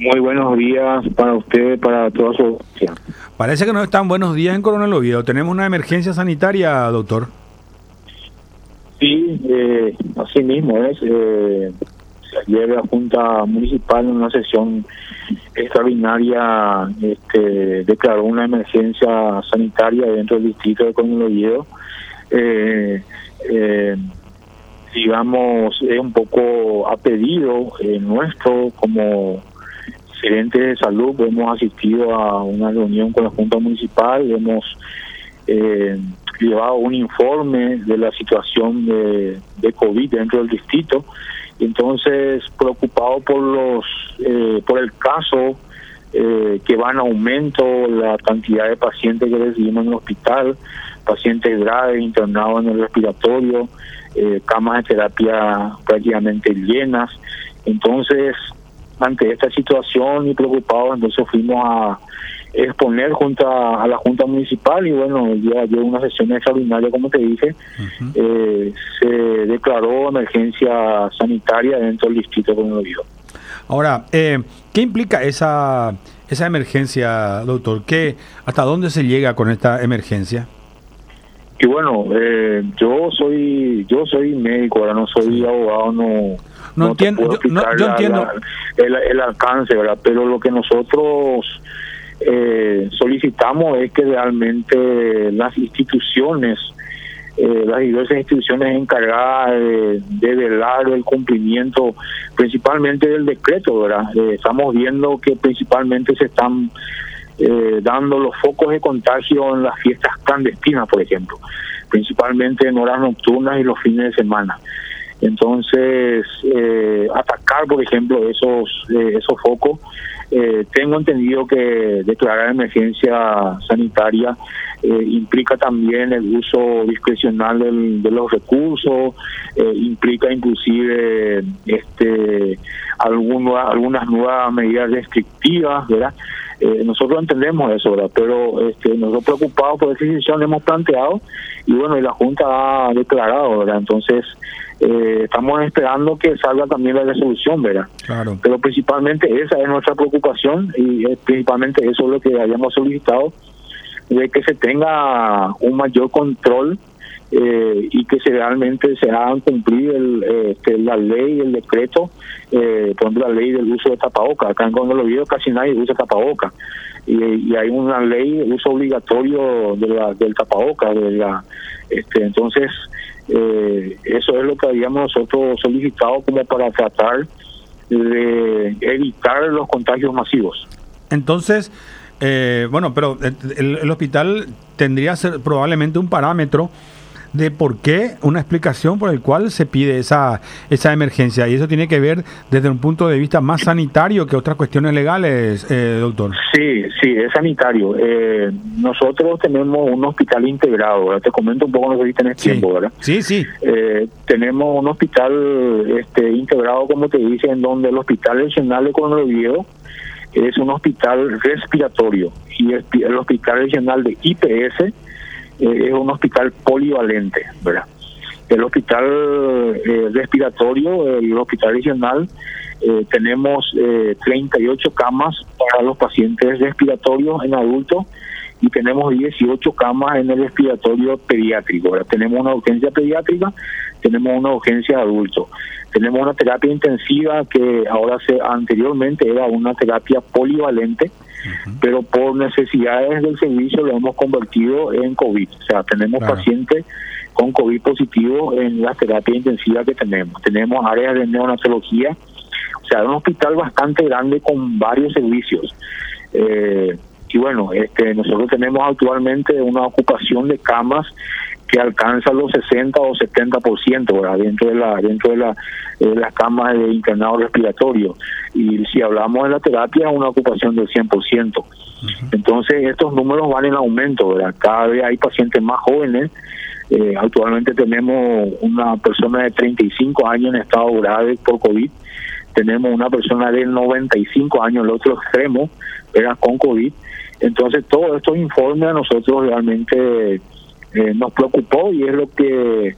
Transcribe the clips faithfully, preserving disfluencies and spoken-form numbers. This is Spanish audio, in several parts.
Muy buenos días para usted, para toda su audiencia. Parece que no están buenos días en Coronel Oviedo. Tenemos una emergencia sanitaria, doctor. Sí, eh, así mismo es. Eh, ayer la Junta Municipal, en una sesión extraordinaria, este, declaró una emergencia sanitaria dentro del distrito de Coronel Oviedo. Eh, eh, digamos, es un poco a pedido eh, nuestro como gerente de salud. Hemos asistido a una reunión con la Junta Municipal, hemos eh, llevado un informe de la situación de, de COVID dentro del distrito. Entonces, preocupado por los eh, por el caso eh, que va en aumento, la cantidad de pacientes que recibimos en el hospital, pacientes graves internados en el respiratorio, eh, camas de terapia prácticamente llenas. Entonces, ante esta situación y preocupados, entonces fuimos a exponer junto a, a la Junta Municipal y bueno, el día de ayer una sesión extraordinaria, como te dije, uh-huh. eh, se declaró emergencia sanitaria dentro del distrito de Coronel Oviedo. Ahora, eh, ¿qué implica esa esa emergencia, doctor? ¿Qué, hasta dónde se llega con esta emergencia? Y bueno, eh, yo soy yo soy médico, ahora no soy sí. abogado, no no, no entiendo, yo, no, yo la, entiendo la, el, el alcance, ¿verdad? Pero lo que nosotros eh, solicitamos es que realmente las instituciones, eh, las diversas instituciones encargadas de, de velar el cumplimiento, principalmente del decreto, ¿verdad? Eh, estamos viendo que principalmente se están Eh, dando los focos de contagio en las fiestas clandestinas, por ejemplo, principalmente en horas nocturnas y los fines de semana. Entonces, eh, atacar, por ejemplo, esos eh, esos focos, eh, tengo entendido que declarar emergencia sanitaria eh, implica también el uso discrecional del, de los recursos, eh, implica inclusive este alguna, algunas nuevas medidas restrictivas, ¿verdad? Eh, nosotros entendemos eso, ¿verdad? Pero este, nosotros preocupados por esa decisión hemos planteado y bueno, y la Junta ha declarado, ¿verdad? Entonces, eh, estamos esperando que salga también la resolución, ¿verdad? Claro. Pero principalmente esa es nuestra preocupación y es principalmente eso es lo que habíamos solicitado, de que se tenga un mayor control eh, y que se realmente se hagan cumplir el, eh, que la ley, el decreto, eh, por ejemplo la ley del uso de tapabocas. Acá en Coronel Oviedo casi nadie usa tapabocas y, y hay una ley de uso obligatorio de la, del tapabocas, de la, este, entonces eh, eso es lo que habíamos nosotros solicitado como para tratar de evitar los contagios masivos. Entonces, eh, bueno, pero el, el hospital tendría ser probablemente un parámetro de por qué, una explicación por el cual se pide esa esa emergencia, y eso tiene que ver desde un punto de vista más sanitario que otras cuestiones legales, eh, doctor. Sí, sí, es sanitario. Eh, nosotros tenemos un hospital integrado, ¿verdad? Te comento un poco, no sé si tenés sí. tiempo, ¿verdad? Sí, sí. Eh, tenemos un hospital este integrado, como te dice, en donde el Hospital Regional de Coronel Oviedo es un hospital respiratorio y el, el Hospital Regional de I P S eh, es un hospital polivalente, ¿verdad? El hospital eh, respiratorio, el hospital regional, eh, tenemos eh, treinta y ocho camas para los pacientes respiratorios en adultos y tenemos dieciocho camas en el respiratorio pediátrico, ¿verdad? Tenemos una urgencia pediátrica, tenemos una urgencia de adultos, tenemos una terapia intensiva que ahora se anteriormente era una terapia polivalente, uh-huh. pero por necesidades del servicio lo hemos convertido en COVID. O sea, tenemos claro. pacientes con COVID positivo en la terapia intensiva que tenemos. Tenemos áreas de neonatología, o sea, un hospital bastante grande con varios servicios. Eh, y bueno, este nosotros tenemos actualmente una ocupación de camas que alcanza los sesenta o setenta por ciento, ¿verdad? dentro de la dentro de la de las camas de internado respiratorio, y si hablamos de la terapia, una ocupación del cien por ciento. Uh-huh. Entonces estos números van en aumento, ¿verdad? Cada vez hay pacientes más jóvenes. Eh, actualmente tenemos una persona de treinta y cinco años en estado grave por COVID, tenemos una persona de noventa y cinco años, el otro extremo, era con COVID. Entonces todos estos informes a nosotros realmente Eh, nos preocupó y es lo que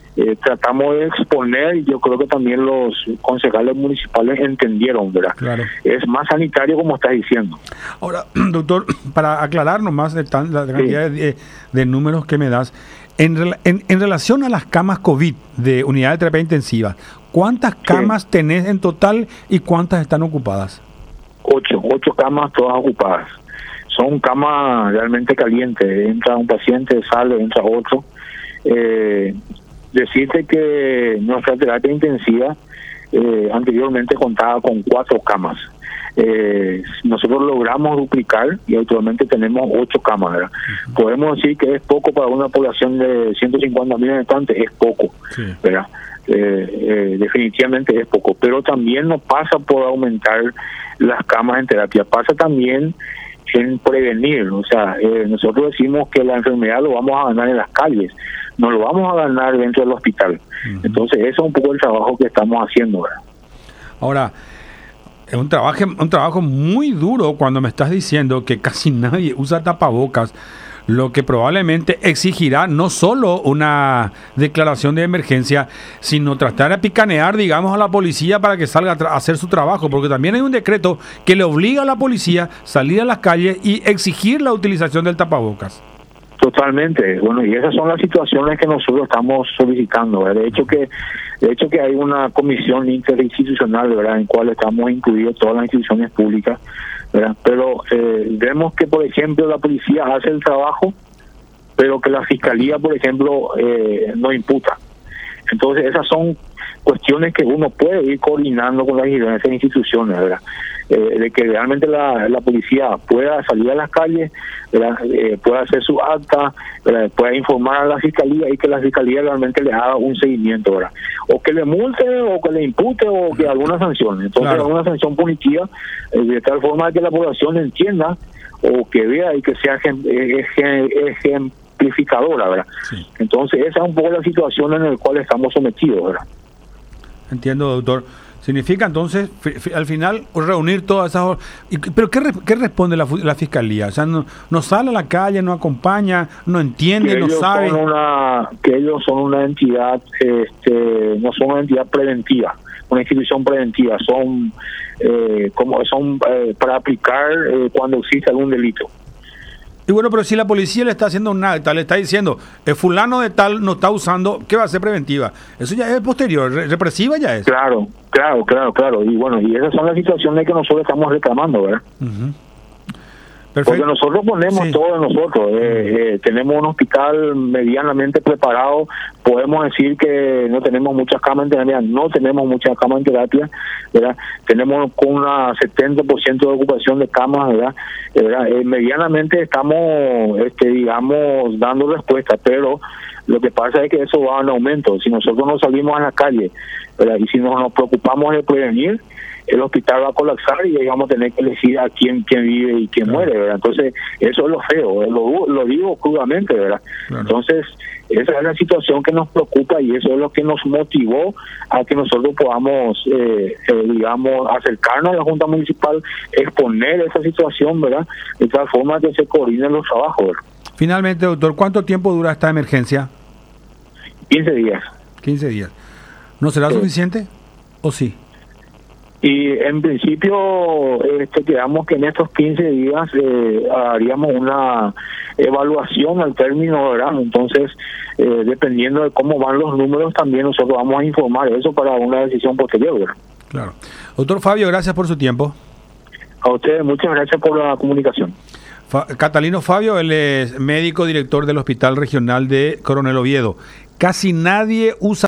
eh, tratamos de exponer, y yo creo que también los concejales municipales entendieron, ¿verdad? Claro. Es más sanitario, como estás diciendo. Ahora, doctor, para aclararnos más de tan, la cantidad sí. de, de números que me das, en, en, en relación a las camas COVID de unidad de terapia intensiva, ¿cuántas camas sí. tenés en total y cuántas están ocupadas? Ocho, ocho camas todas ocupadas. Son camas realmente calientes. Entra un paciente, sale, entra otro. Eh, decirte que nuestra terapia intensiva eh, anteriormente contaba con cuatro camas. Eh, nosotros logramos duplicar y actualmente tenemos ocho camas, ¿verdad? Uh-huh. Podemos decir que es poco para una población de ciento cincuenta mil habitantes, es poco, sí. ¿verdad? Eh, eh, definitivamente es poco, pero también no pasa por aumentar las camas en terapia, pasa también en prevenir. O sea, eh, nosotros decimos que la enfermedad lo vamos a ganar en las calles, no lo vamos a ganar dentro del hospital. Uh-huh. Entonces ese es un poco el trabajo que estamos haciendo, ¿verdad? Ahora, es un trabajo, un trabajo muy duro cuando me estás diciendo que casi nadie usa tapabocas, lo que probablemente exigirá no solo una declaración de emergencia, sino tratar de picanear, digamos, a la policía para que salga a tra- hacer su trabajo, porque también hay un decreto que le obliga a la policía a salir a las calles y exigir la utilización del tapabocas. Totalmente. Bueno, y esas son las situaciones que nosotros estamos solicitando, ¿verdad? De hecho que de hecho que hay una comisión interinstitucional, ¿verdad?, en cual estamos incluidos todas las instituciones públicas, ¿verdad? Pero eh, vemos que, por ejemplo, la policía hace el trabajo, pero que la fiscalía, por ejemplo, eh, no imputa. Entonces, esas son cuestiones que uno puede ir coordinando con las diferentes instituciones, ¿verdad? Eh, de que realmente la, la policía pueda salir a las calles, ¿verdad? Eh, pueda hacer su acta, ¿verdad? Pueda informar a la fiscalía y que la fiscalía realmente le haga un seguimiento, ¿verdad? O que le multe, o que le impute, o que alguna sanción. Entonces, claro, alguna sanción punitiva, eh, de tal forma que la población entienda o que vea y que sea ejemplificadora, ¿verdad? Sí. Entonces, esa es un poco la situación en la cual estamos sometidos, ¿verdad? Entiendo, doctor. Significa entonces, f- f- al final, reunir todas esas... ¿Pero qué, re- qué responde la, la Fiscalía? O sea, no, no sale a la calle, no acompaña, no entiende, no sabe... Son una, que ellos son una entidad, este, no son una entidad preventiva, una institución preventiva, son, eh, como son eh, para aplicar eh, cuando existe algún delito. Y bueno, pero si la policía le está haciendo un acta, le está diciendo, el fulano de tal no está usando, ¿qué va a ser preventiva? Eso ya es posterior, re- represiva ya es. Claro, claro, claro, claro. Y bueno, y esas son las situaciones que nosotros estamos reclamando, ¿verdad? Uh-huh. Perfecto. Porque nosotros ponemos sí. todo de nosotros. Eh, eh, tenemos un hospital medianamente preparado. Podemos decir que no tenemos muchas camas en terapia. No tenemos muchas camas en terapia, ¿verdad? Tenemos con una setenta por ciento de ocupación de camas, ¿verdad? ¿verdad? Eh, medianamente estamos, este, digamos, dando respuesta, pero lo que pasa es que eso va en aumento. Si nosotros no salimos a la calle, ¿verdad?, y si no nos preocupamos de prevenir, el hospital va a colapsar y ahí vamos a tener que elegir a quién quién vive y quién claro. muere, ¿verdad? Entonces, eso es lo feo, lo, lo digo crudamente, ¿verdad? Claro. Entonces, esa es la situación que nos preocupa y eso es lo que nos motivó a que nosotros podamos, eh, eh, digamos, acercarnos a la Junta Municipal, exponer esa situación, ¿verdad?, de tal forma que se coordinen los trabajos, ¿verdad? Finalmente, doctor, ¿cuánto tiempo dura esta emergencia? quince días. quince días. ¿No será sí. suficiente o sí? Y en principio este, quedamos que en estos quince días eh, haríamos una evaluación al término, ¿verdad? Entonces, eh, dependiendo de cómo van los números, también nosotros vamos a informar eso para una decisión posterior, ¿verdad? Claro. Doctor Fabio, gracias por su tiempo. A ustedes, muchas gracias por la comunicación. Fa- Catalino Fabio, él es médico director del Hospital Regional de Coronel Oviedo. Casi nadie usa